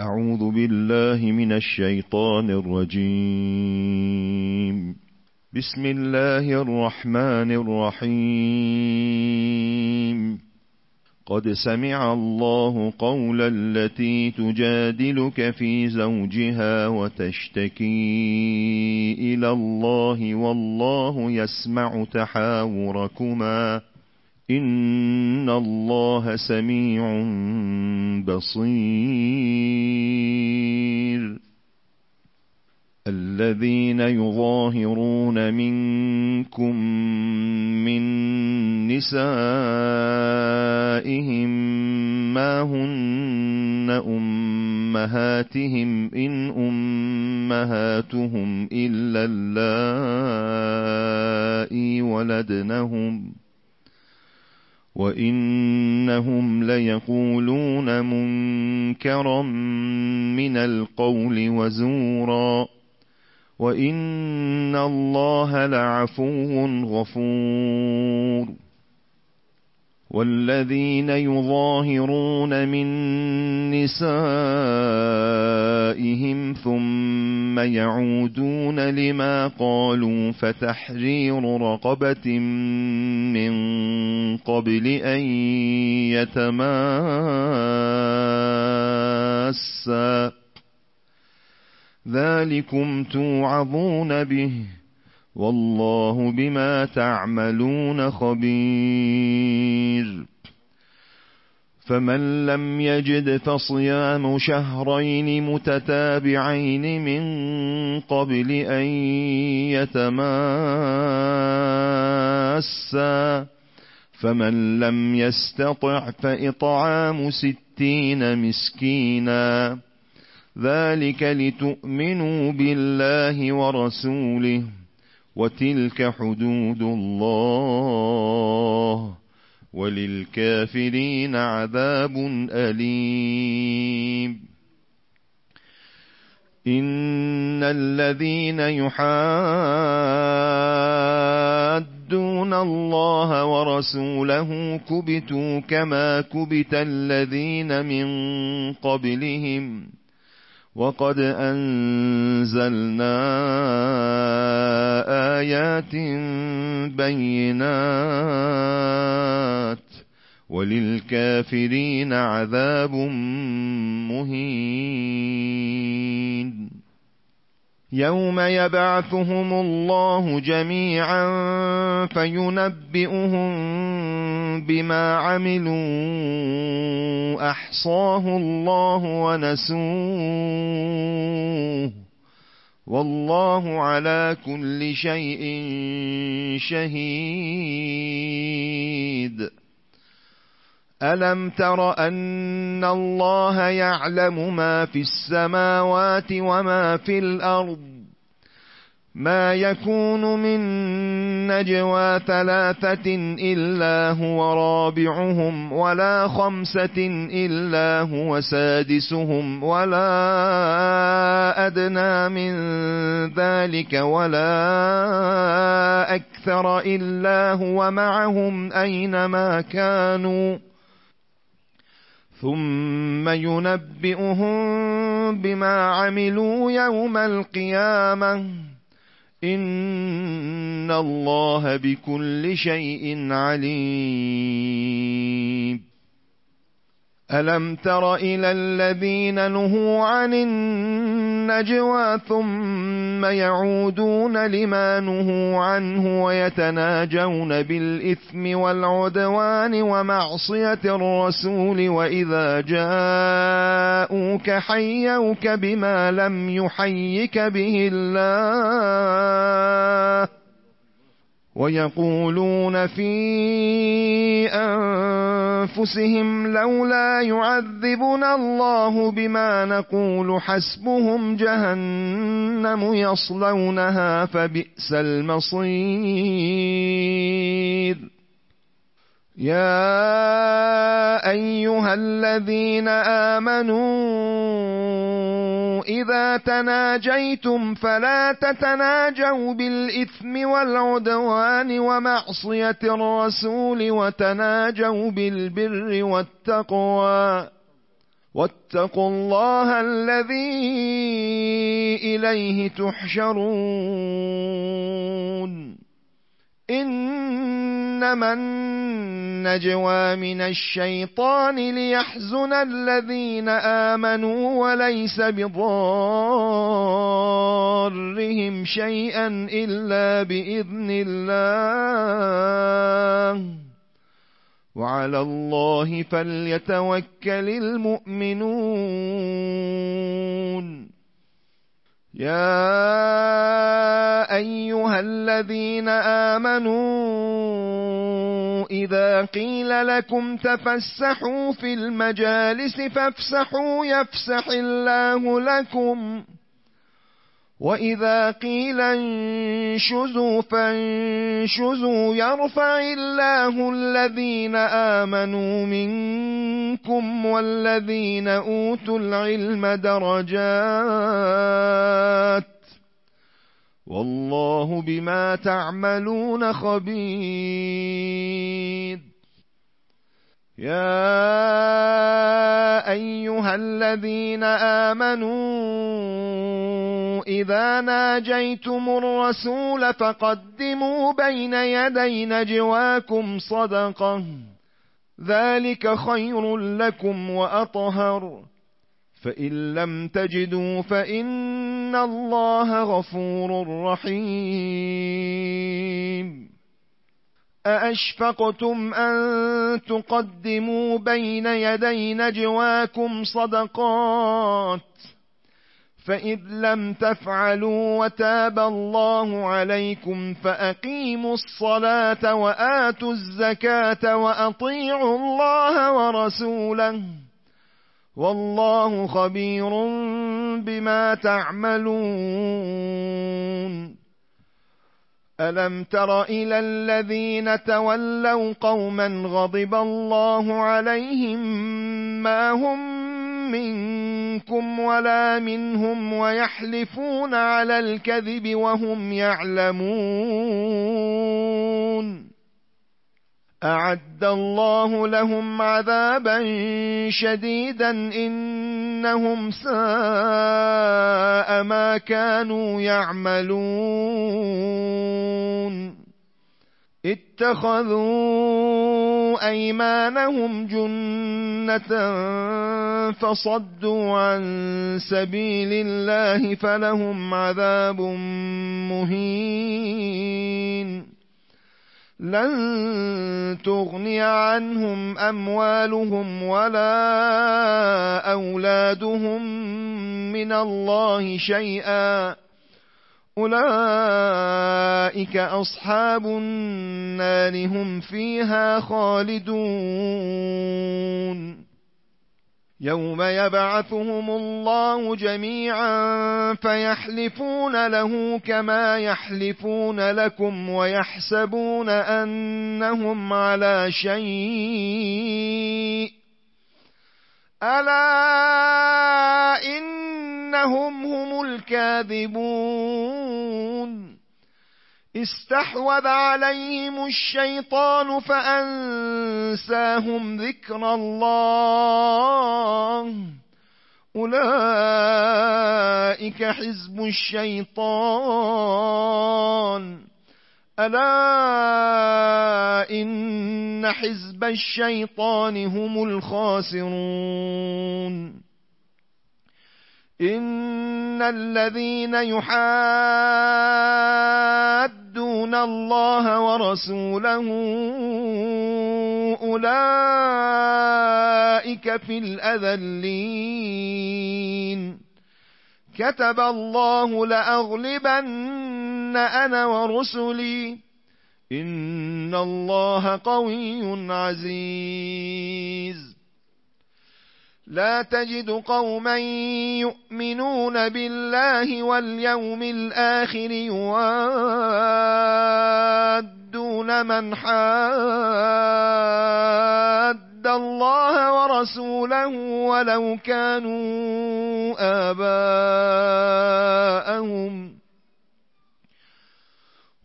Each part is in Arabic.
أعوذ بالله من الشيطان الرجيم. بسم الله الرحمن الرحيم. قد سمع الله قول التي تجادلك في زوجها وتشتكي إلى الله والله يسمع تحاوركما إن الله سميع بصير. الذين يظاهرون منكم من نسائهم ما هن أمهاتهم إن أمهاتهم إلا اللائي ولدنهم وإنهم ليقولون منكرا من القول وزورا وإن الله لعفو غفور. والذين يظاهرون من نسائهم ثم يعودون لما قالوا فتحرير رقبة من قبل أن يتماسا ذلكم توعظون به والله بما تعملون خبير. فمن لم يجد فصيام شهرين متتابعين من قبل أن يتماسا فمن لم يستطع فإطعام 60 مسكينا ذلك لتؤمنوا بالله ورسوله وتلك حدود الله وللكافرين عذاب أليم. إن الذين يحادون الله ورسوله كبتوا كما كبت الذين من قبلهم وقد أنزلنا آيات بينات وللكافرين عذاب مهين. يوم يبعثهم الله جميعا فينبئهم بما عملوا أحصاه الله ونسوه والله على كل شيء شهيد. ألم تر أن الله يعلم ما في السماوات وما في الأرض ما يكون من نجوى 3 إلا هو رابعهم ولا 5 إلا هو سادسهم ولا أدنى من ذلك ولا أكثر إلا هو معهم أينما كانوا ثم ينبئهم بما عملوا يوم القيامة إن الله بكل شيء عليم. ألم تر إلى الذين نهوا عن النجوى ثم يعودون لما نهوا عنه ويتناجون بالإثم والعدوان ومعصية الرسول وإذا جاءوك حيوك بما لم يحيك به الله ويقولون في أنفسهم لولا يعذبنا الله بما نقول حسبهم جهنم يصلونها فبئس المصير. يا أيها الذين آمنوا إذا تناجيتم فلا تتناجوا بالإثم والعدوان ومعصية الرسول وتناجوا بالبر والتقوى واتقوا الله الذي إليه تحشرون إنما النجوى من الشيطان ليحزن الذين آمنوا وليس بضارهم شيئا إلا بإذن الله وعلى الله فليتوكل المؤمنون يا أيها الذين آمنوا إذا قيل لكم تفسحوا في المجالس فافسحوا يفسح الله لكم وإذا قيل انشزوا فانشزوا يرفع الله الذين آمنوا منكم والذين أوتوا العلم درجات والله بما تعملون خبير يا أيها الذين آمنوا إذا ناجيتم الرسول فقدموا بين يدي نجواكم صدقة ذلك خير لكم وأطهر فإن لم تجدوا فإن الله غفور رحيم أأشفقتم أن تقدموا بين يدي نجواكم صدقات فإذ لم تفعلوا وتاب الله عليكم فأقيموا الصلاة وآتوا الزكاة وأطيعوا الله ورسوله والله خبير بما تعملون ألم تر إلى الذين تولوا قوما غضب الله عليهم ما هم منكم ولا منهم ويحلفون على الكذب وهم يعلمون أعد الله لهم عذابا شديدا إنهم ساء ما كانوا يعملون اتخذوا أيمانهم جنة فصدوا عن سبيل الله فلهم عذاب مهين لن تغني عنهم أموالهم ولا أولادهم من الله شيئا أولئك أصحاب النار هم فيها خالدون يوم يبعثهم الله جميعا فيحلفون له كما يحلفون لكم ويحسبون أنهم على شيء ألا إنهم هم الكاذبون استحوذ عليهم الشيطان فأنساهم ذكر الله أولئك حزب الشيطان ألا إن حزب الشيطان هم الخاسرون إن الذين يحادون الله ورسوله أولئك في الأذلين كتب الله لأغلبن أنا ورسلي إن الله قوي عزيز لا تجد قوما يؤمنون بالله واليوم الآخر يوادون من حاد الله ورسوله ولو كانوا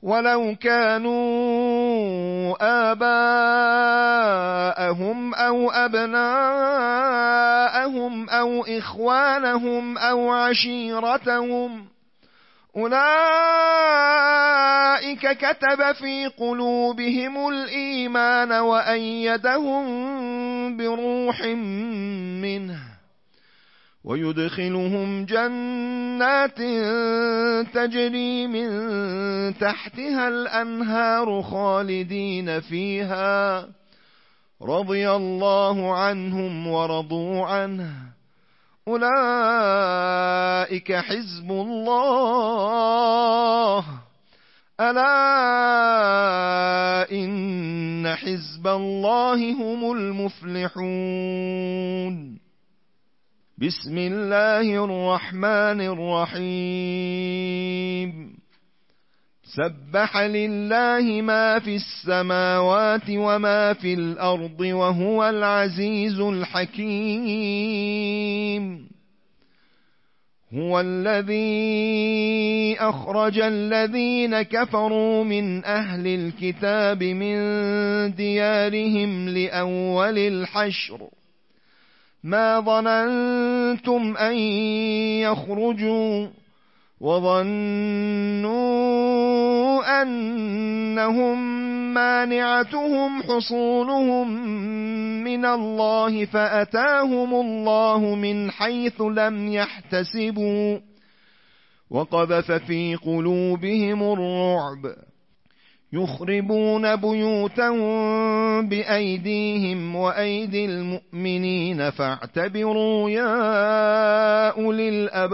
ولو كانوا آباءهم أو أبناءهم أو إخوانهم أو عشيرتهم أولئك كتب في قلوبهم الإيمان وأيدهم بروح منه ويدخلهم جنات تجري من تحتها الأنهار خالدين فيها رضي الله عنهم ورضوا عنه أولئك حزب الله ألا إن حزب الله هم المفلحون بسم الله الرحمن الرحيم سبح لله ما في السماوات وما في الأرض وهو العزيز الحكيم هو الذي أخرج الذين كفروا من أهل الكتاب من ديارهم لأول الحشر ما ظننتم أن يخرجوا وظنوا أنهم مانعتهم حصونهم من الله فأتاهم الله من حيث لم يحتسبوا وقذف في قلوبهم الرعب يخربون بيوتهم بأيديهم وأيدي المؤمنين فاعتبروا يا أولي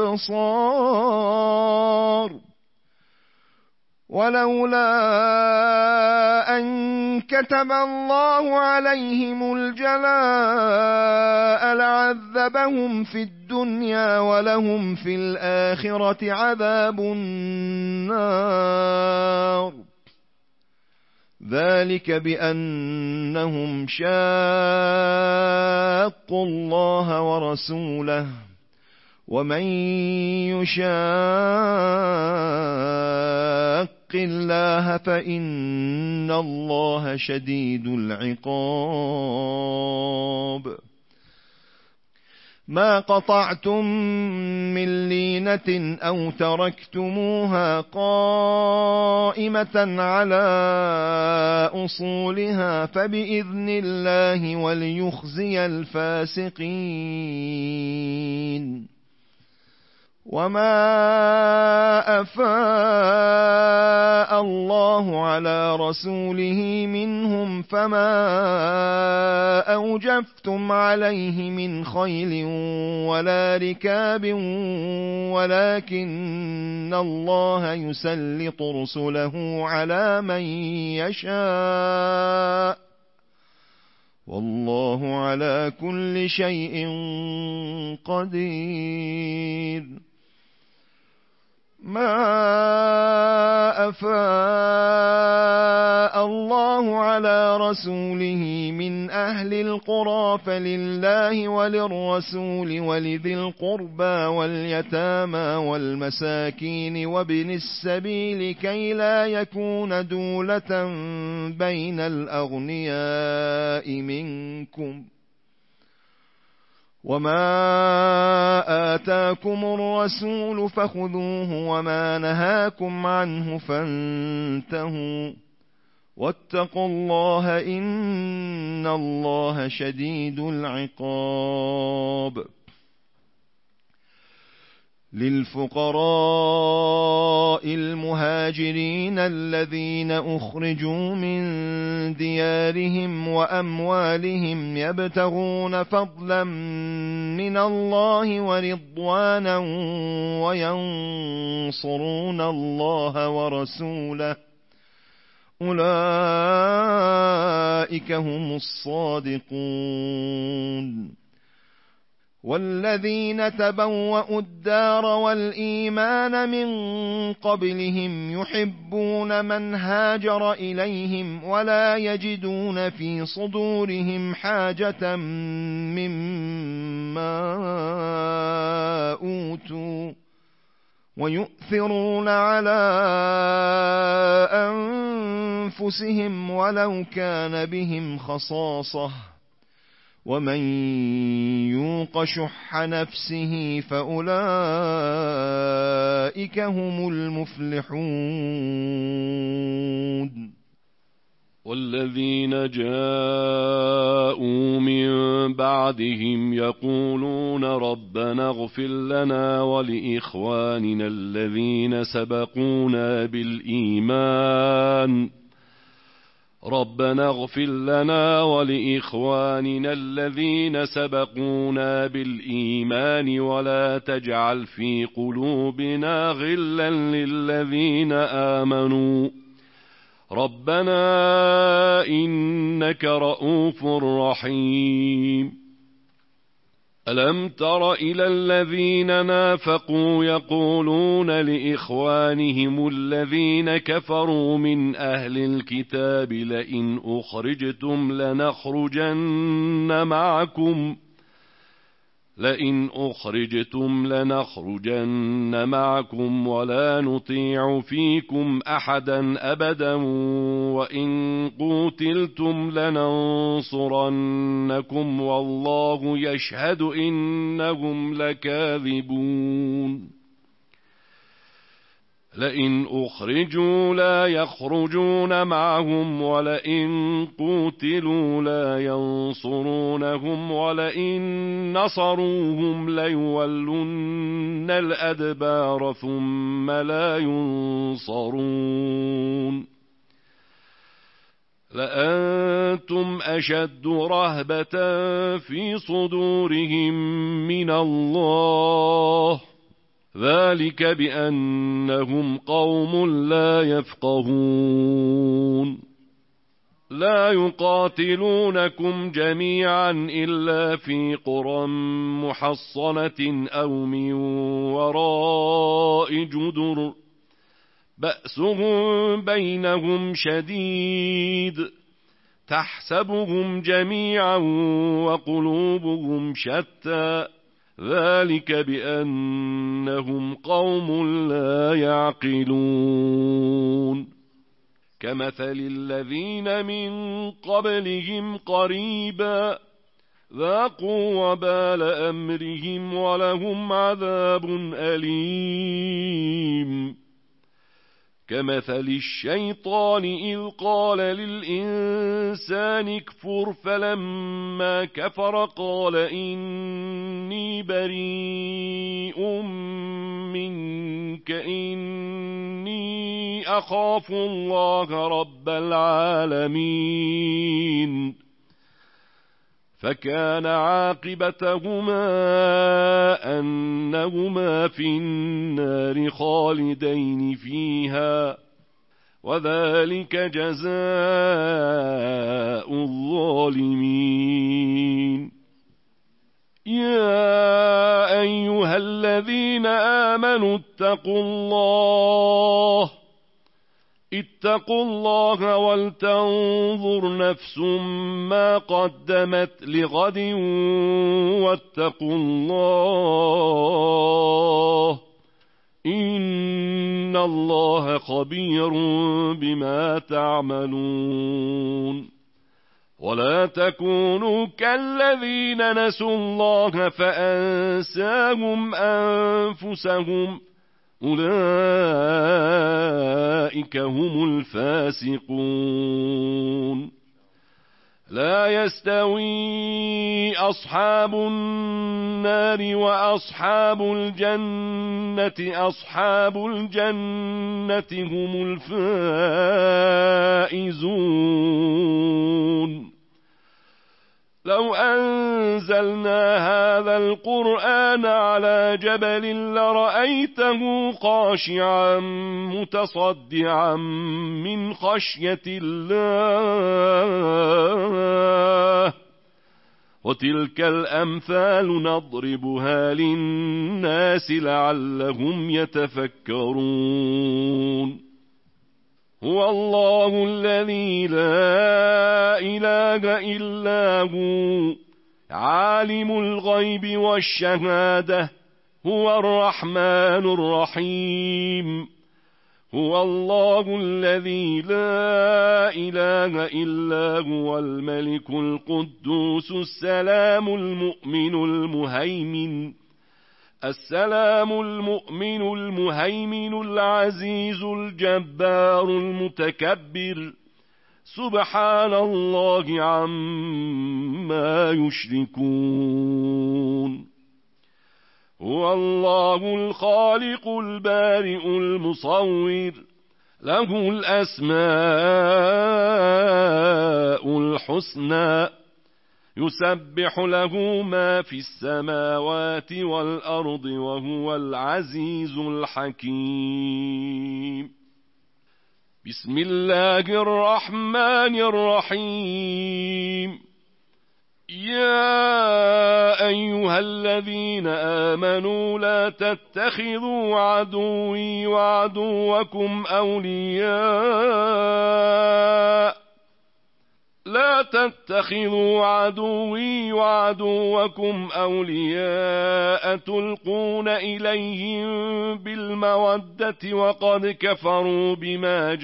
الأبصار ولولا أن كتب الله عليهم الجلاء لعذبهم في الدنيا ولهم في الآخرة عذاب النار ذلك بأنهم شاقوا الله ورسوله ومن يشاق الله فإن الله شديد العقاب ما قطعتم من لينة أو تركتموها قائمة على أصولها فبإذن الله وليخزي الفاسقين وما أفاء الله على رسوله منهم فما أوجفتم عليه من خيل ولا ركاب ولكن الله يسلط رسله على من يشاء والله على كل شيء قدير ما أفاء الله على رسوله من أهل القرى فلله وللرسول ولذي القربى واليتامى والمساكين وابن السبيل كي لا يكون دولة بين الأغنياء منكم وما آتاكم الرسول فخذوه وما نهاكم عنه فانتهوا واتقوا الله إن الله شديد العقاب للفقراء المهاجرين الذين أخرجوا من ديارهم وأموالهم يبتغون فضلا من الله ورضوانا وينصرون الله ورسوله أولئك هم الصادقون والذين تبوأوا الدار والإيمان من قبلهم يحبون من هاجر إليهم ولا يجدون في صدورهم حاجة مما أوتوا ويؤثرون على أنفسهم ولو كان بهم خصاصة ومن يوق شح نفسه فأولئك هم المفلحون والذين جاءوا من بعدهم يقولون ربنا اغفر لنا ولإخواننا الذين سبقونا بالإيمان ربنا اغفر لنا ولإخواننا الذين سبقونا بالإيمان ولا تجعل في قلوبنا غلا للذين آمنوا ربنا إنك رؤوف رحيم ألم تر إلى الذين نافقوا يقولون لإخوانهم الذين كفروا من أهل الكتاب لئن أخرجتم لنخرجن معكم ولا نطيع فيكم أحدا أبدا وإن قوتلتم لننصرنكم والله يشهد إنهم لكاذبون لئن أخرجوا لا يخرجون معهم ولئن قوتلوا لا ينصرونهم ولئن نصروهم ليولن الأدبار ثم لا ينصرون لأنتم أشد رهبة في صدورهم من الله ذلك بأنهم قوم لا يفقهون لا يقاتلونكم جميعا إلا في قرى محصنة أو من وراء جدر بأسهم بينهم شديد تحسبهم جميعا وقلوبهم شتى ذلك بأنهم قوم لا يعقلون كمثل الذين من قبلهم قريبا ذاقوا وبال أمرهم ولهم عذاب أليم كمثل الشيطان إذ قال للإنسان اكفر فلما كفر قال إني بريء منك إني أخاف الله رب العالمين فكان عاقبتهما أنهما في النار خالدين فيها وذلك جزاء الظالمين يا أيها الذين آمنوا اتقوا الله ولتنظر نفس ما قدمت لغد واتقوا الله إن الله خبير بما تعملون ولا تكونوا كالذين نسوا الله فأنساهم أنفسهم أولئك هم الفاسقون لا يستوي أصحاب النار وأصحاب الجنة أصحاب الجنة هم الفائزون لو أنزلنا هذا القرآن على جبل لرأيته خاشعا متصدعا من خشية الله وتلك الأمثال نضربها للناس لعلهم يتفكرون هو الله الذي لا إله إلا هو عالم الغيب والشهادة هو الرحمن الرحيم. هو الله الذي لا إله إلا هو الملك القدوس السلام المؤمن المهيمن العزيز الجبار المتكبر. سبحان الله عما يشركون. هو الله الخالق البارئ المصور، له الأسماء الحسنى، يسبح له ما في السماوات والأرض، وهو العزيز الحكيم. بسم الله الرحمن الرحيم. يا أيها الذين آمنوا لا تتخذوا عدوي وعدوكم أولياء تلقون إليهم بالمودة وقد كفروا بما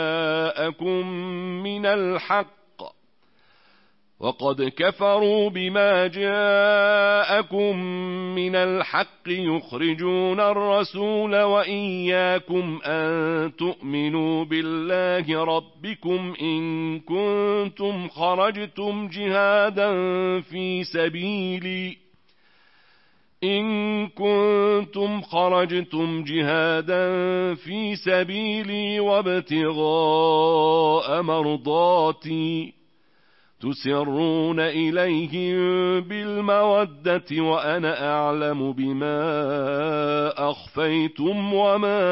جاءكم من الحق يخرجون الرسول وإياكم أن تؤمنوا بالله ربكم إن كنتم خرجتم جهادا في سبيلي وابتغاء مرضاتي، تسرون إليهم بالمودة وأنا أعلم بما أخفيتم وما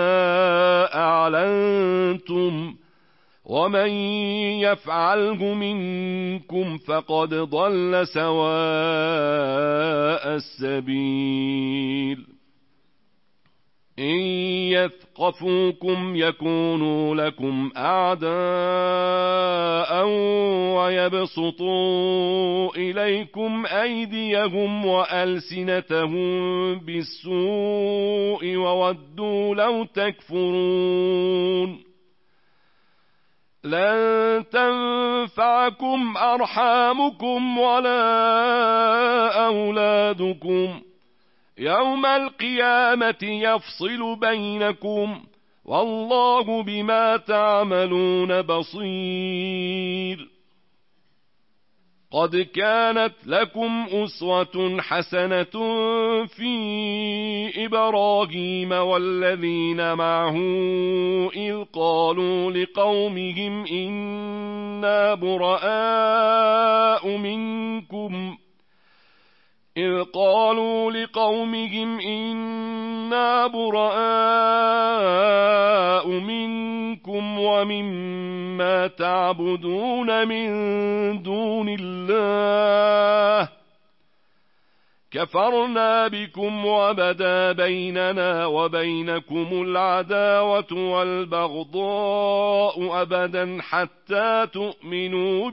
أعلنتم، ومن يفعله منكم فقد ضل سواء السبيل. إن يثقفوكم يكونوا لكم أعداء ويبسطوا إليكم أيديهم وألسنتهم بالسوء وودوا لو تكفرون. لن تنفعكم أرحامكم ولا أولادكم، يوم القيامة يفصل بينكم، والله بما تعملون بصير. قد كانت لكم أسوة حسنة في إبراهيم والذين معه إذ قالوا لقومهم إنا براء منكم ومما تعبدون من دون الله كفرنا بكم وبدا بيننا وبينكم العداوة والبغضاء أبدا حتى تؤمنوا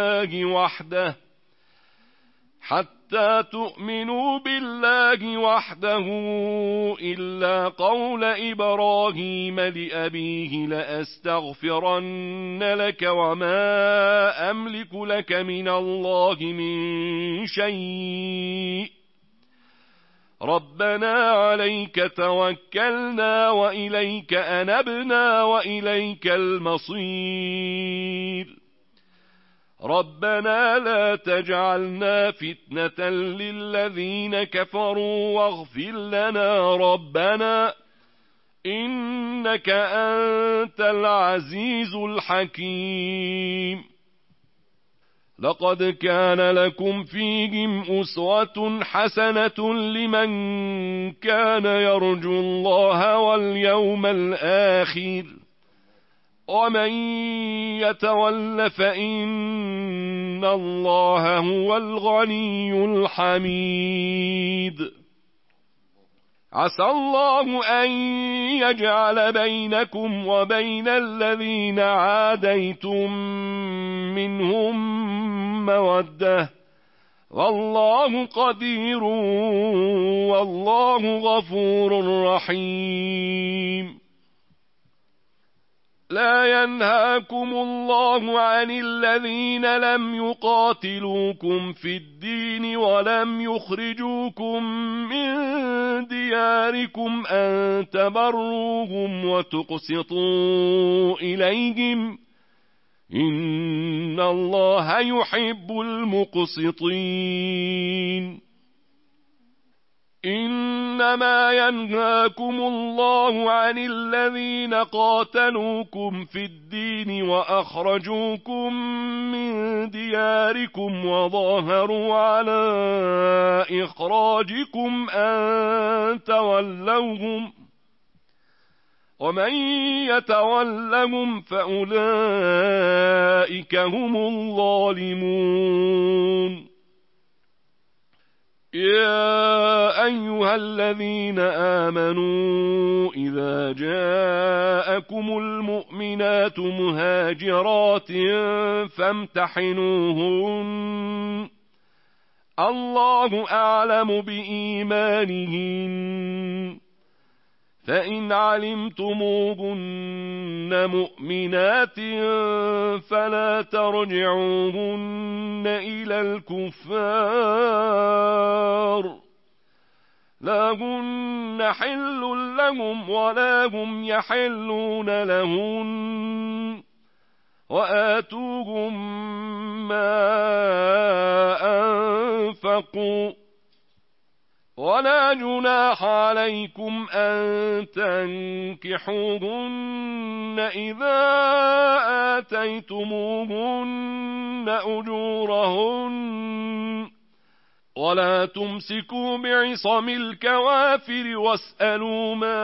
بالله وحده إلا قول إبراهيم لأبيه لأستغفرن لك وما أملك لك من الله من شيء، ربنا عليك توكلنا وإليك أنبنا وإليك المصير، ربنا لا تجعلنا فتنة للذين كفروا واغفر لنا ربنا إنك أنت العزيز الحكيم. لقد كان لكم فيهم أسوة حسنة لمن كان يرجو الله واليوم الآخر، ومن يتول فإن الله هو الغني الحميد. عسى الله أن يجعل بينكم وبين الذين عاديتم منهم مودة، والله قدير والله غفور رحيم. لا ينهاكم الله عن الذين لم يقاتلوكم في الدين ولم يخرجوكم من دياركم أن تبروهم وتقسطوا إليهم إن الله يحب المقسطين. إنما ينهاكم الله عن الذين قاتلوكم في الدين وأخرجوكم من دياركم وظاهروا على إخراجكم أن تولوهم ومن يتولهم فأولئك هم الظالمون. يا أيها الذين آمنوا إذا جاءكم المؤمنات مهاجرات فامتحنوهن الله أعلم بإيمانهن فإن علمتموهن مؤمنات فلا ترجعوهن إلى الكفار لا هن حل لهم ولا هم يحلون لهن وآتوهم ما أنفقوا ولا جناح عليكم أن تنكحوهن إذا آتيتموهن أجورهن ولا تمسكوا بعصم الكوافر واسألوا ما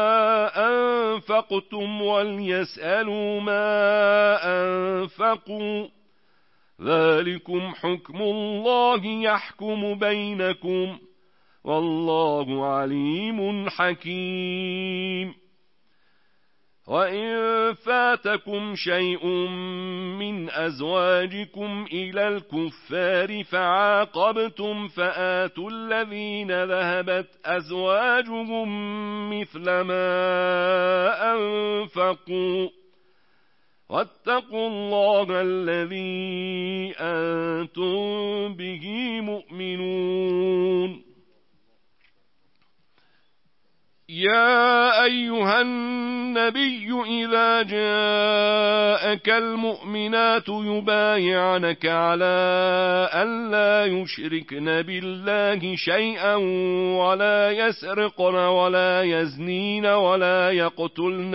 أنفقتم وليسألوا ما أنفقوا ذلكم حكم الله يحكم بينكم والله عليم حكيم. وإن فاتكم شيء من أزواجكم إلى الكفار فعاقبتم فآتوا الذين ذهبت أزواجهم مثل ما أنفقوا واتقوا الله الذي أنتم به مؤمنون. يا أيها النبي إذا جاءك المؤمنات يبايعنك على أن لا يشركن بالله شيئا ولا يسرقن ولا يزنين ولا يقتلن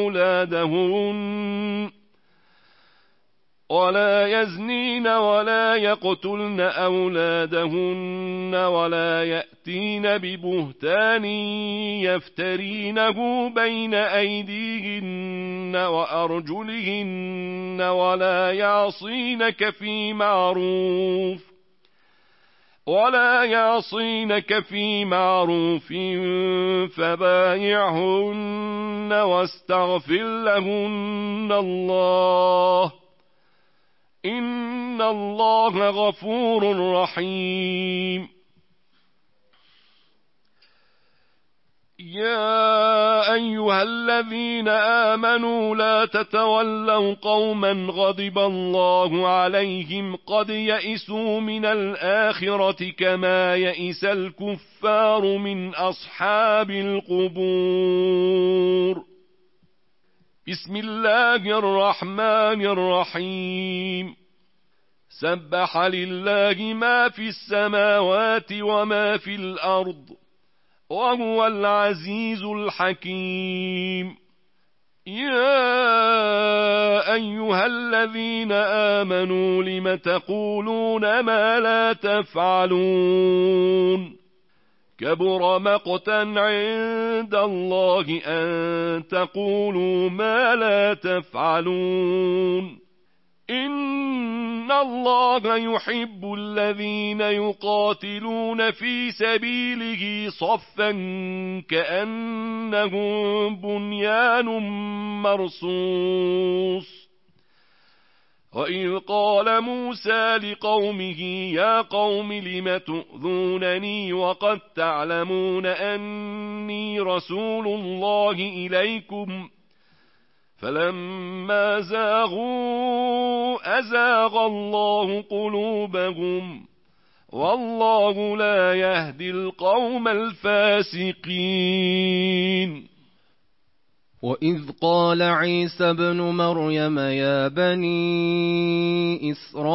أولادهن ولا يأتين ببهتان يفترينه بين أيديهن وأرجلهن ولا يعصينك في معروف فبايعهن واستغفر لهن الله إن الله غفور رحيم. يا أيها الذين آمنوا لا تتولوا قوما غضب الله عليهم قد يئسوا من الآخرة كما يئس الكفار من أصحاب القبور. بسم الله الرحمن الرحيم. سبح لله ما في السماوات وما في الأرض وهو العزيز الحكيم. يا أيها الذين آمنوا لم تقولون ما لا تفعلون كبر مقتا عند الله أن تقولوا ما لا تفعلون إن الله يحب الذين يقاتلون في سبيله صفا كأنهم بنيان مرصوص وإذ قال موسى لقومه يا قوم لم تؤذونني وقد تعلمون أني رسول الله إليكم فلما زاغوا أزاغ الله قلوبهم والله لا يهدي القوم الفاسقين. وإذ قال عيسى ابن مريم يا بني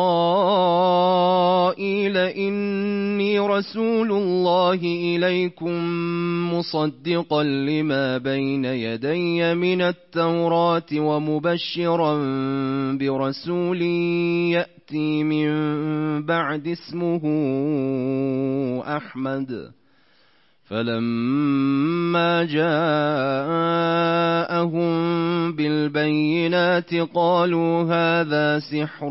إسرائيل إني رسول الله إليكم مصدقا لما بين يدي من التوراة ومبشرا برسول يأتي من بعد اسمه أحمد فلما جاءهم بالبينات قالوا هذا سحر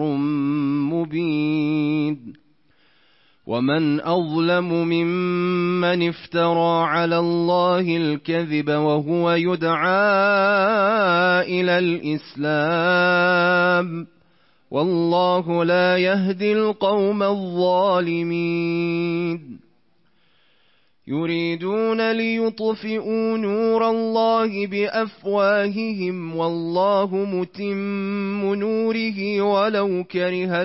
مبين ومن أظلم ممن افترى على الله الكذب وهو يدعى إلى الإسلام والله لا يهدي القوم الظالمين. يريدون ليطفئوا نور الله بأفواههم والله متم نوره ولو كره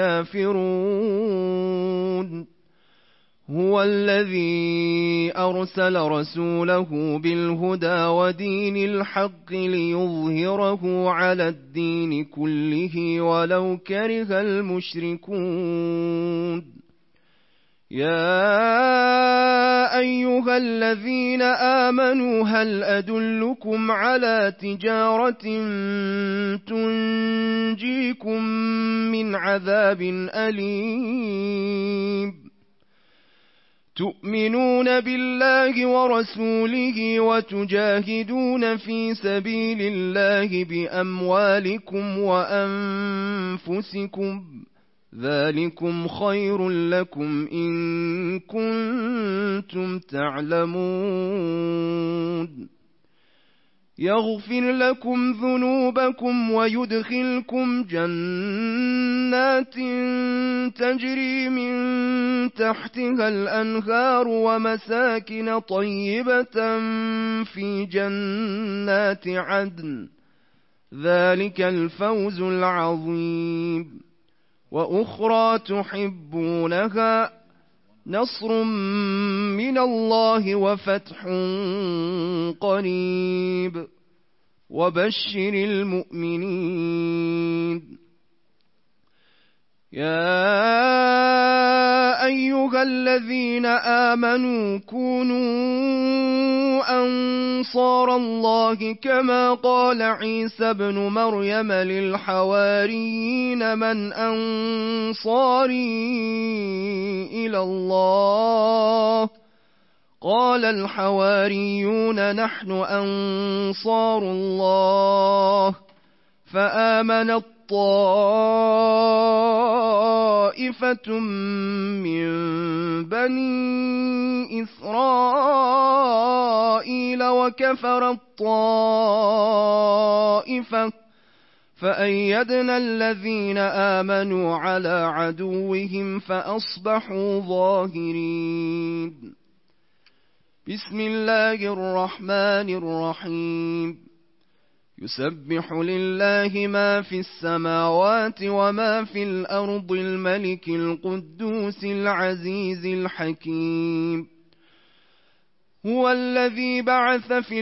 الكافرون. هو الذي أرسل رسوله بالهدى ودين الحق ليظهره على الدين كله ولو كره المشركون. يا أيها الذين آمنوا هل أدلكم على تجارة تنجيكم من عذاب أليم تؤمنون بالله ورسوله وتجاهدون في سبيل الله بأموالكم وأنفسكم ذلكم خير لكم إن كنتم تعلمون. يغفر لكم ذنوبكم ويدخلكم جنات تجري من تحتها الأنهار ومساكن طيبة في جنات عدن ذلك الفوز العظيم. وأخرى تحبونها نصر من الله وفتح قريب وبشر المؤمنين. يا أيها الذين آمنوا كونوا أنصار الله كما قال عيسى ابن مريم للحواريين من أنصاري إلى الله قال الحواريون نحن أنصار الله فآمن طائفة من بني إسرائيل وكفر الطائفة فأيدنا الذين آمنوا على عدوهم فأصبحوا ظاهرين. بسم الله الرحمن الرحيم. يسبح لله ما في السماوات وما في الأرض الملك القدوس العزيز الحكيم. هو الذي بعث في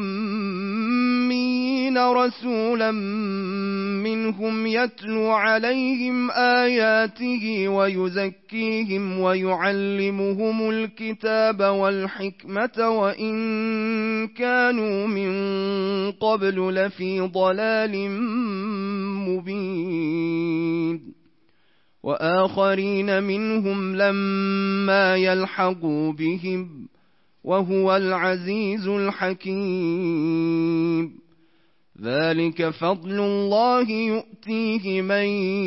الأميين رسولا منهم يتلو عليهم آياته ويزكيهم ويعلمهم الكتاب والحكمة وإن كانوا من قبل لفي ضلال مبين. وآخرين منهم لما يلحقوا بهم وهو العزيز الحكيم. ذلك فضل الله يؤتيه من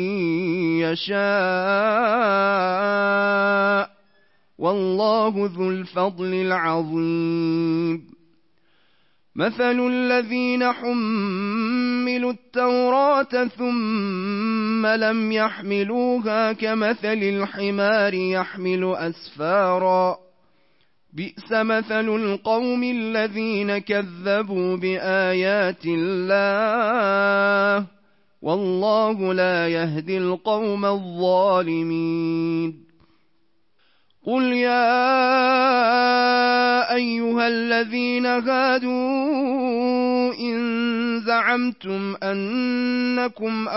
يشاء والله ذو الفضل العظيم. مثل الذين حملوا حملوا التوراة ثم لم يحملوها كمثل الحمار يحمل أسفارا بئس مثل القوم الذين كذبوا بآيات الله والله لا يهدي القوم الظالمين قل يا أيها الذين هادوا إن زعمتم أنكم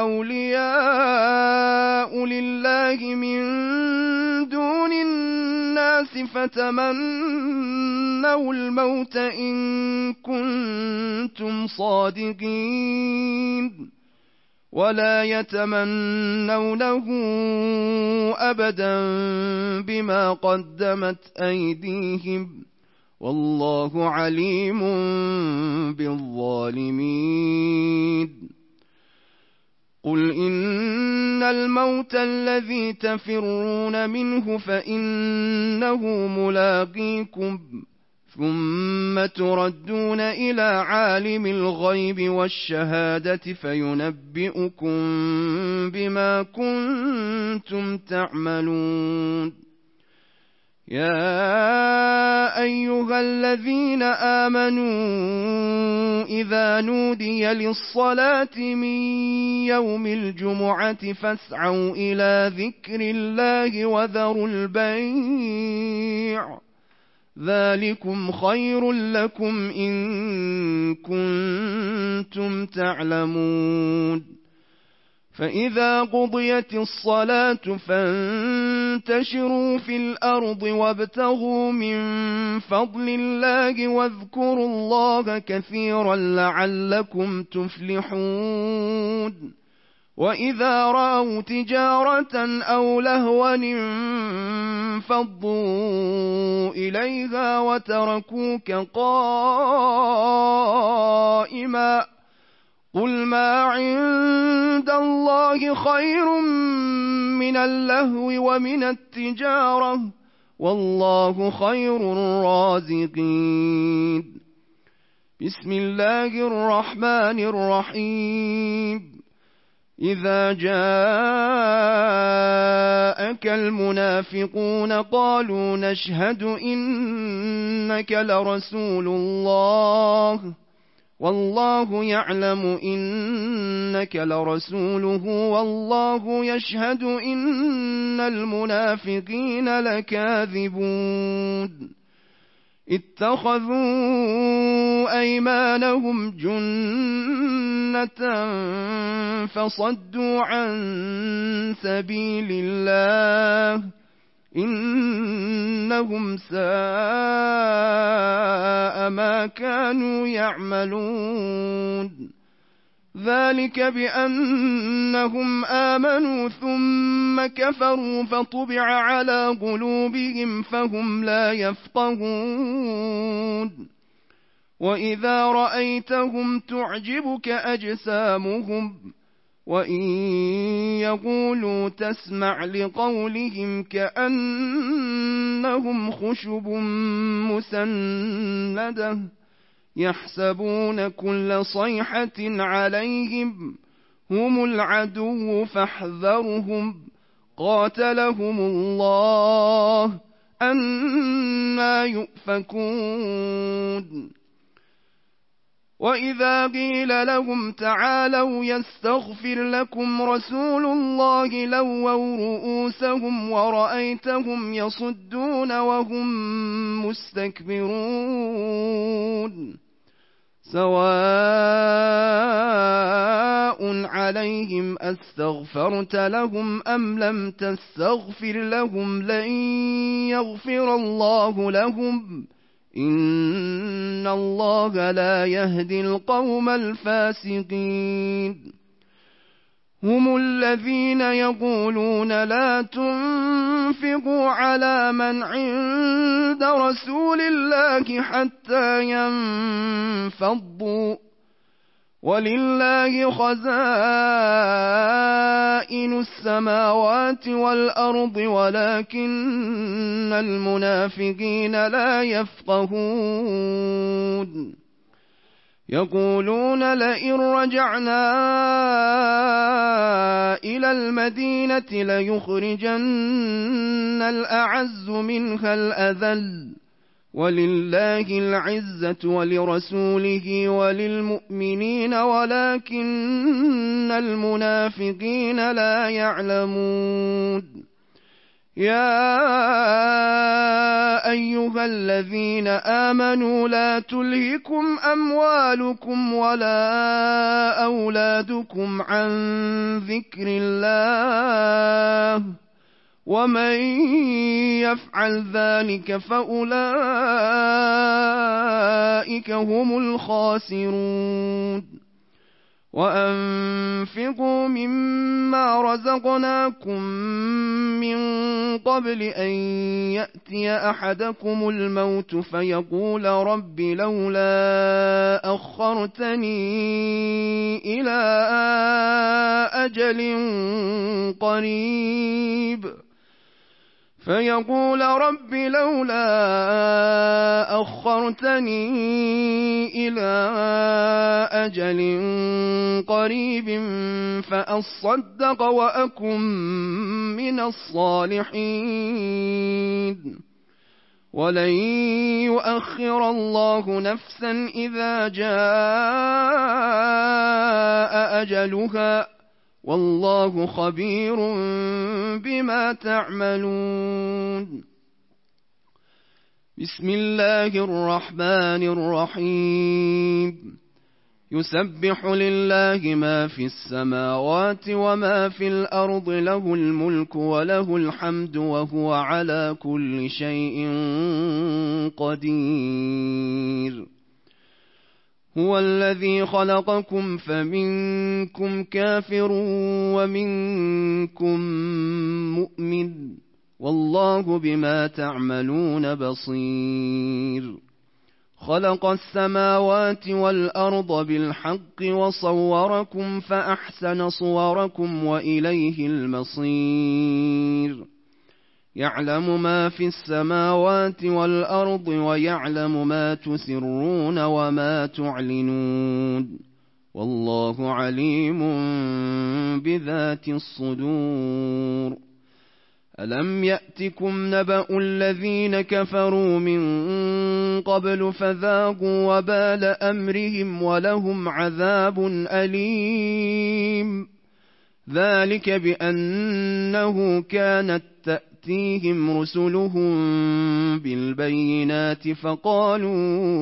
أولياء لله من دون الناس فتمنوا الموت إن كنتم صادقين ولا يتمنونه أبدا بما قدمت أيديهم والله عليم بالظالمين قل إن الموت الذي تفرون منه فإنه ملاقيكم ثم تردون إلى عالم الغيب والشهادة فينبئكم بما كنتم تعملون يا أيها الذين آمنوا إذا نودي للصلاة من يوم الجمعة فاسعوا إلى ذكر الله وذروا البيع ذلكم خير لكم إن كنتم تعلمون فإذا قضيت الصلاة فانتشروا في الأرض وابتغوا من فضل الله واذكروا الله كثيرا لعلكم تفلحون وإذا رأوا تجارة أو لهوا انفضوا إليها وتركوك قائما قل ما عند الله خير من اللهو ومن التجارة والله خير الرازقين بسم الله الرحمن الرحيم إذا جاءك المنافقون قالوا نشهد إنك لرسول الله والله يعلم إنك لرسوله والله يشهد إن المنافقين لكاذبون اتخذوا أيمانهم جنة فصدوا عن سبيل الله إنهم ساء ما كانوا يعملون ذلك بأنهم آمنوا ثم كفروا فطبع على قلوبهم فهم لا يفقهون وإذا رأيتهم تعجبك أجسامهم وإن يقولوا تسمع لقولهم كأنهم خشب مسندة يحسبون كل صيحة عليهم هم العدو فاحذرهم قاتلهم الله أنى يؤفكون وإذا قيل لهم تعالوا يستغفر لكم رسول الله لووا رؤوسهم ورأيتهم يصدون وهم مستكبرون سواء عليهم أستغفرت لهم أم لم تستغفر لهم لن يغفر الله لهم إن الله لا يهدي القوم الفاسقين هم الذين يقولون لا تنفقوا على من عند رسول الله حتى ينفضوا ولله خزائن السماوات والأرض ولكن المنافقين لا يفقهون يقولون لئن رجعنا إلى المدينة ليخرجن الأعز منها الأذل ولله العزة ولرسوله وللمؤمنين ولكن المنافقين لا يعلمون يا أيها الذين آمنوا لا تلهكم أموالكم ولا أولادكم عن ذكر الله ومن يفعل ذلك فأولئك هم الخاسرون وأنفقوا مما رزقناكم من قبل أن يأتي أحدكم الموت فيقول رب لولا أخرتني إلى أجل قريب فأصدق وأكن من الصالحين ولن يؤخر الله نفسا إذا جاء أجلها والله خبير بما تعملون بسم الله الرحمن الرحيم يسبح لله ما في السماوات وما في الأرض له الملك وله الحمد وهو على كل شيء قدير هو الذي خلقكم فمنكم كافر ومنكم مؤمن والله بما تعملون بصير خلق السماوات والأرض بالحق وصوركم فأحسن صوركم وإليه المصير يعلم ما في السماوات والأرض ويعلم ما تسرون وما تعلنون والله عليم بذات الصدور ألم يأتكم نبأ الذين كفروا من قبل فذاقوا وبال أمرهم ولهم عذاب أليم ذلك بأنه كانت تأتيهم رسلهم بالبينات فقالوا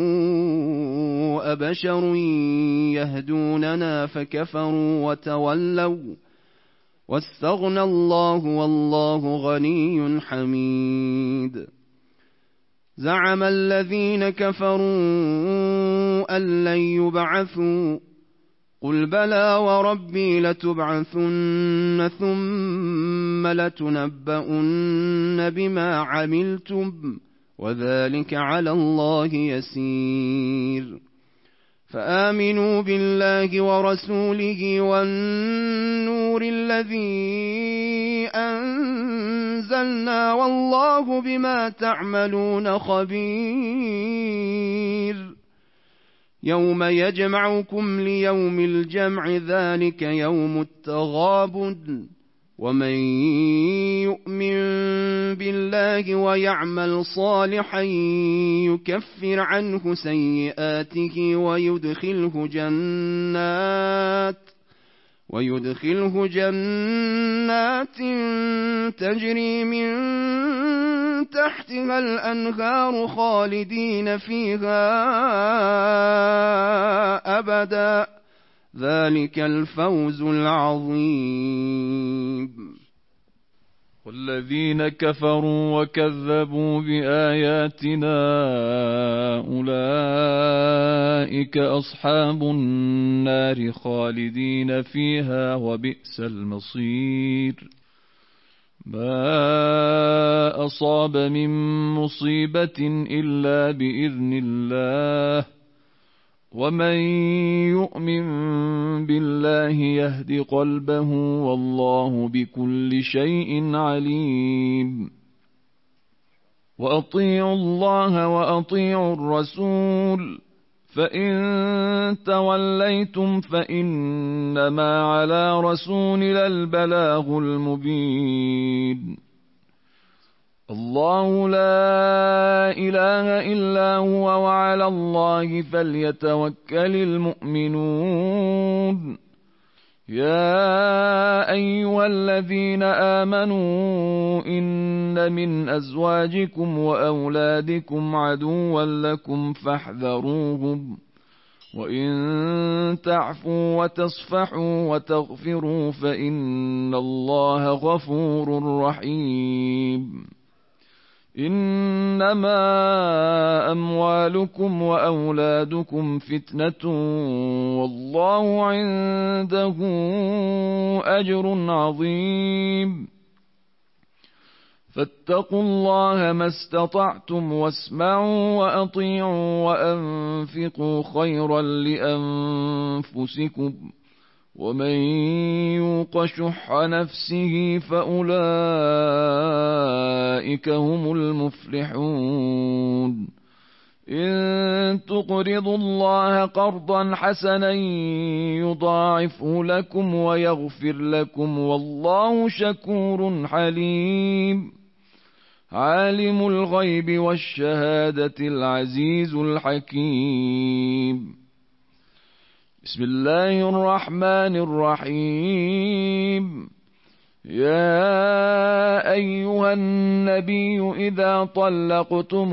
أبشر يهدوننا فكفروا وتولوا واستغنى الله والله غني حميد زعم الذين كفروا أن لن يبعثوا قل بلى وربي لتبعثن ثم لتنبؤن بما عملتم وذلك على الله يسير فآمنوا بالله ورسوله والنور الذي أنزلنا والله بما تعملون خبير يوم يجمعكم ليوم الجمع ذلك يوم التغابن ومن يؤمن بالله ويعمل صالحا يكفر عنه سيئاته ويدخله جنات تجري من تحتها الأنهار خالدين فيها أبدا ذلك الفوز العظيم والذين كفروا وكذبوا بآياتنا أولئك أصحاب النار خالدين فيها وبئس المصير ما أصاب من مصيبة إلا بإذن الله ومن يؤمن بالله يهد قلبه والله بكل شيء عليم وأطيعوا الله وأطيعوا الرسول فإن توليتم فإنما على رسولنا البلاغ المبين. الله لا إله إلا هو وعلى الله فليتوكل المؤمنون. يا أيها الذين آمنوا إن من أزواجكم وأولادكم عدوا لكم فاحذروهم، وإن تعفوا وتصفحوا وتغفروا فإن الله غفور رحيم. إنما أموالكم وأولادكم فتنة والله عنده أجر عظيم. فاتقوا الله ما استطعتم واسمعوا وأطيعوا وأنفقوا خيرا لأنفسكم، ومن يوق شح نفسه فأولئك هم المفلحون. إن تقرضوا الله قرضا حسنا يضاعفه لكم ويغفر لكم والله شكور حليم. عالم الغيب والشهادة العزيز الحكيم. بسم الله الرحمن الرحيم. يا أيها النبي إذا طلقتم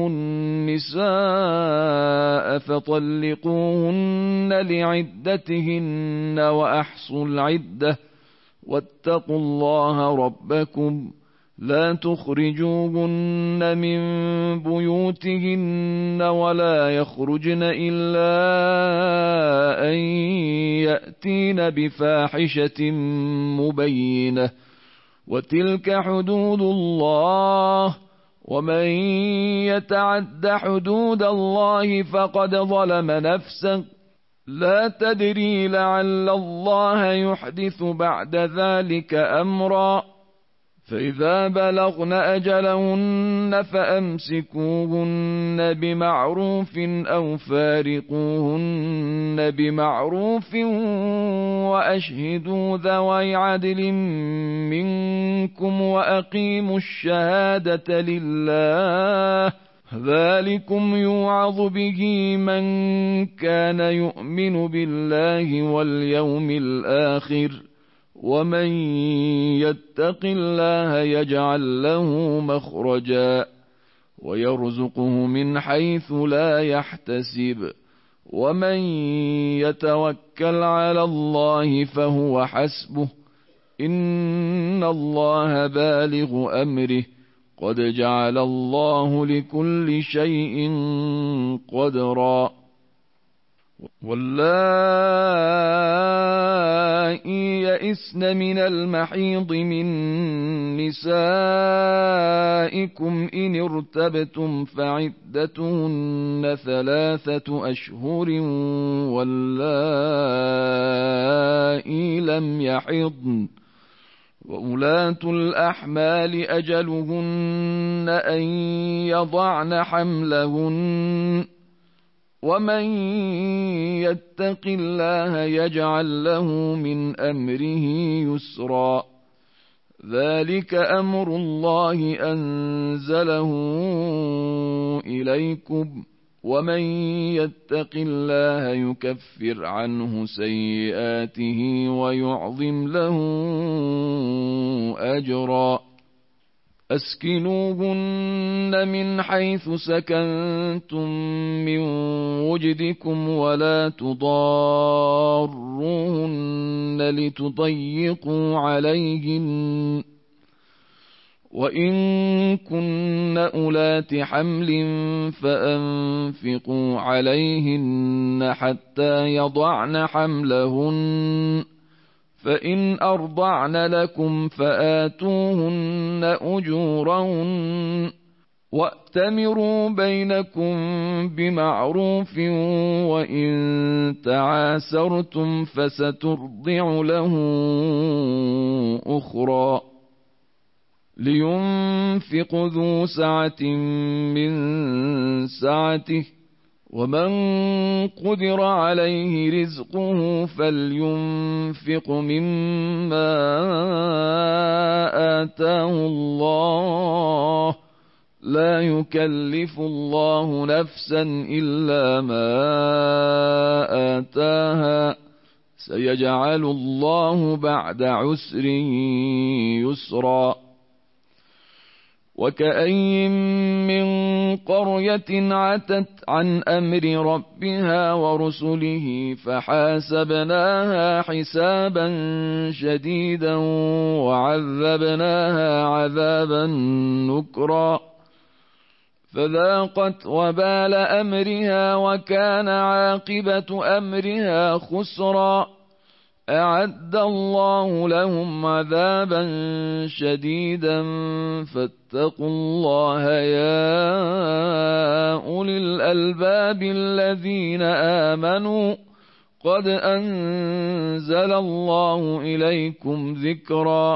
النساء فطلقوهن لعدتهن وأحصوا العدة واتقوا الله ربكم لا تخرجوهن من بيوتهن ولا يخرجن إلا أن يأتين بفاحشة مبينة وتلك حدود الله ومن يتعد حدود الله فقد ظلم نفسه لا تدري لعل الله يحدث بعد ذلك أمرا. فإذا بلغن أجلهن فأمسكوهن بمعروف أو فارقوهن بمعروف وأشهدوا ذوي عدل منكم وأقيموا الشهادة لله ذلكم يوعظ به من كان يؤمن بالله واليوم الآخر ومن يتق الله يجعل له مخرجا ويرزقه من حيث لا يحتسب ومن يتوكل على الله فهو حسبه إن الله بالغ أمره قد جعل الله لكل شيء قدرا. واللائي يئسن من المحيض من نسائكم إن ارتبتم فعدتهن 3 أشهر واللائي لم يحضن وأولاة الأحمال أجلهن أن يضعن حملهن ومن يتق الله يجعل له من أمره يسرا. ذلك أمر الله أنزله إليكم ومن يتق الله يكفر عنه سيئاته ويعظم له أجرا. أسكنوهن من حيث سكنتم من وجدكم ولا تضاروهن لتضيقوا عليهن وإن كن أولات حمل فأنفقوا عليهن حتى يضعن حملهن فإن أرضعن لكم فآتوهن أجورهن وأتمروا بينكم بمعروف وإن تعاسرتم فسترضع له أخرى. لينفق ذو سعة من سعته ومن قدر عليه رزقه فلينفق مما آتاه الله لا يكلف الله نفسا إلا ما آتاها سيجعل الله بعد عسر يسرا وكأين من قرية عتت عن أمر ربها ورسله فحاسبناها حسابا شديدا وعذبناها عذابا نكرا فذاقت وبال أمرها وكان عاقبة أمرها خسرا أعد الله لهم عذابا شديدا فاتقوا الله يا أولي الألباب الذين آمنوا قد أنزل الله إليكم ذكرا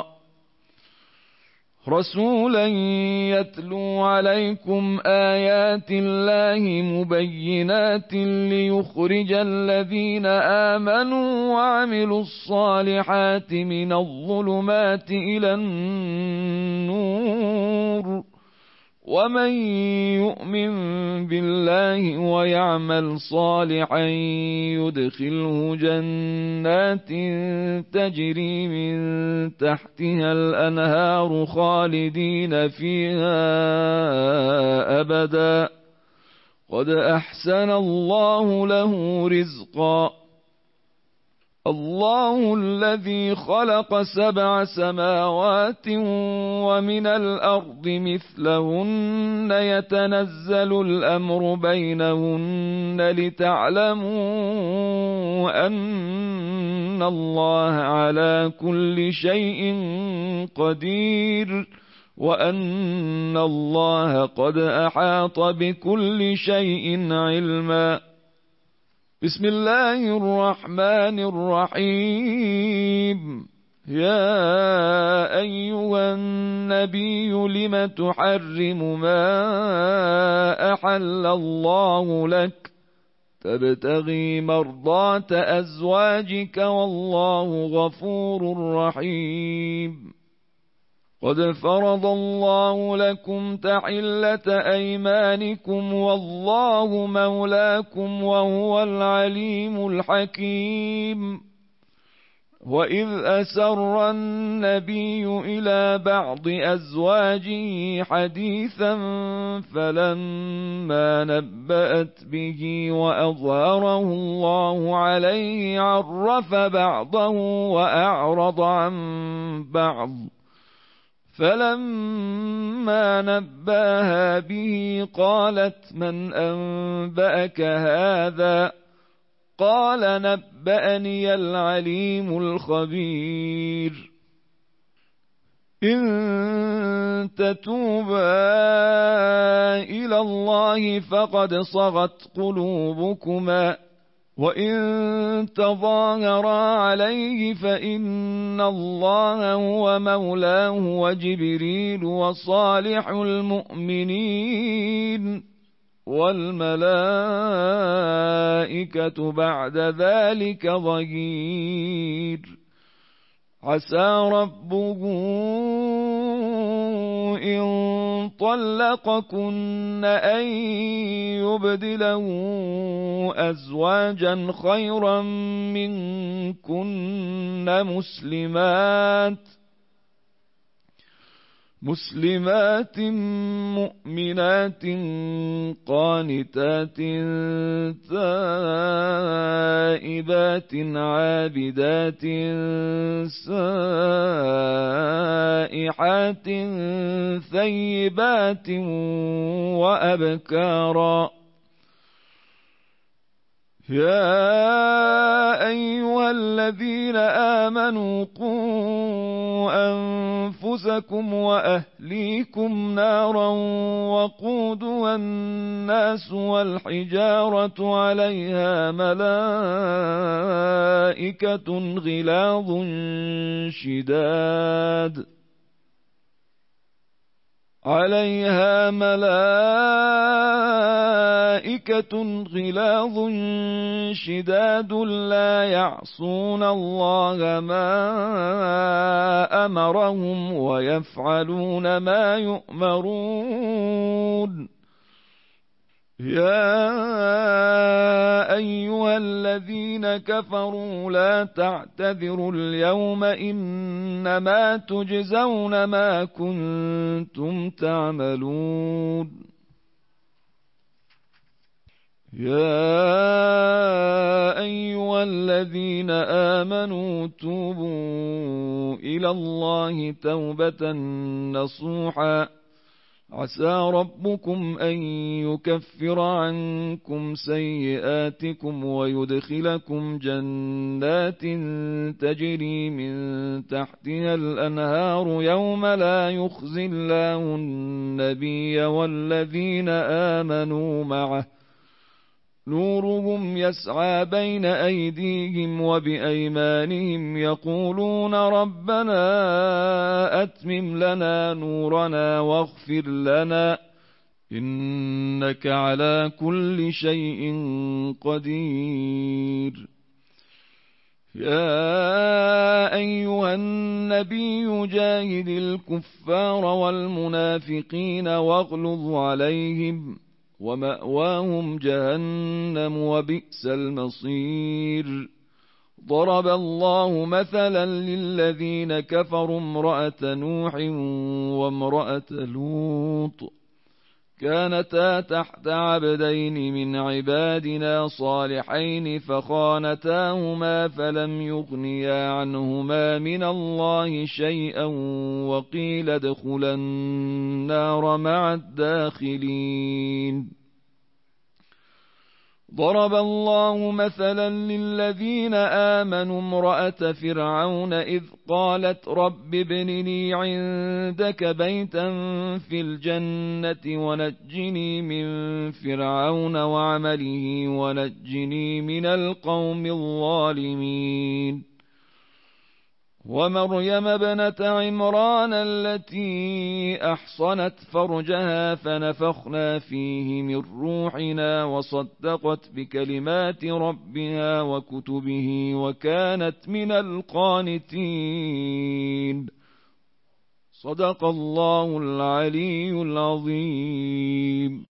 رسولا يتلو عليكم آيات الله مبينات ليخرج الذين آمنوا وعملوا الصالحات من الظلمات إلى النور ومن يؤمن بالله ويعمل صالحا يدخله جنات تجري من تحتها الأنهار خالدين فيها أبدا قد أحسن الله له رزقا الله الذي خلق 7 سماوات ومن الأرض مثلهن يتنزل الأمر بينهن لتعلموا أن الله على كل شيء قدير وأن الله قد أحاط بكل شيء علما بسم الله الرحمن الرحيم يا أيها النبي لم تحرم ما أحل الله لك تبتغي مرضات أزواجك والله غفور رحيم قد فرض الله لكم تحلة أيمانكم والله مولاكم وهو العليم الحكيم وإذ أسر النبي إلى بعض أزواجه حديثا فلما نبأت به وأظهره الله عليه عرف بعضه وأعرض عن بعض فلما نباها به قالت من أنبأك هذا قال نبأني العليم الخبير إن تتوبا إلى الله فقد صغت قلوبكما وإن تظاهرا عليه فإن الله هو مولاه وجبريل وصالح المؤمنين والملائكة بعد ذلك ظهير عسى ربه إن طلقكن أن يبدله أزواجا خيرا منكن مسلمات مؤمنات قانتات تائبات عابدات سائحات ثيبات وأبكارا يا أيها الذين آمنوا قوا أنفسكم وأهليكم نارا وقودها الناس والحجارة عليها ملائكة غلاظ شداد عليها ملائكة غلاظ شداد لا يعصون الله ما أمرهم ويفعلون ما يؤمرون. يا أيها الذين كفروا لا تعتذروا اليوم إنما تجزون ما كنتم تعملون. يا أيها الذين آمنوا توبوا إلى الله توبة نصوحا عسى ربكم أن يكفر عنكم سيئاتكم ويدخلكم جنات تجري من تحتها الأنهار يوم لا يخزي الله النبي والذين آمنوا معه نورهم يسعى بين أيديهم وبأيمانهم يقولون ربنا أتمم لنا نورنا واغفر لنا إنك على كل شيء قدير. يا أيها النبي جاهد الكفار والمنافقين واغلظ عليهم ومأواهم جهنم وبئس المصير. ضرب الله مثلا للذين كفروا امرأة نوح وامرأة لوط كانتا تحت عبدين من عبادنا صالحين فخانتاهما فلم يغنيا عنهما من الله شيئا وقيل ادخلا النار مع الداخلين. ضرب الله مثلا للذين آمنوا امرأة فرعون إذ قالت رب ابن لي عندك بيتا في الجنة ونجني من فرعون وعمله ونجني من القوم الظالمين. ومريم ابنة عمران التي أحصنت فرجها فنفخنا فيه من روحنا وصدقت بكلمات ربها وكتبه وكانت من القانتين. صدق الله العلي العظيم.